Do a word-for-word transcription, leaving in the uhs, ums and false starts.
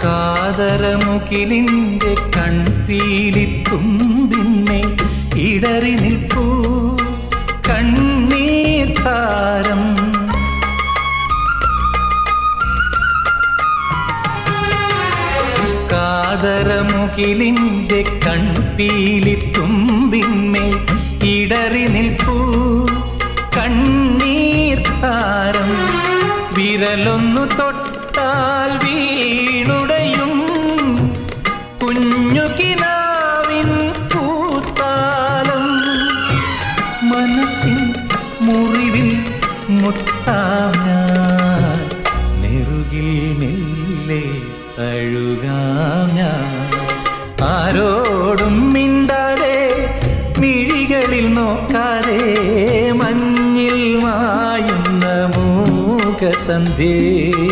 കാതരമുകിലിന്റെ കൺപീലിത്തുമ്പിന്മേൽ ഇടറി നിൽപ്പൂ കണ്ണീർ താരം. കാതരമുകിലിന്റെ കൺപീലിത്തുമ്പിന്മേൽ ഇടറി നിൽപ്പൂ കണ്ണീർ താരം. വിരലൊന്നു തൊട്ടാൽ വീണുടയും കുഞ്ഞു കിനാവിൻ പൂത്താലം. മനസ്സിൻ മുറിവിൽ മുത്താം ഞാൻ, നെറുകിൽ മെല്ലെ തഴുകാം ഞാൻ. ആരോടും മിണ്ടാതെ മിഴികളിൽ നോക്കാതെ മഞ്ഞിൽ മായുന്ന മൂകസന്ധ്യേ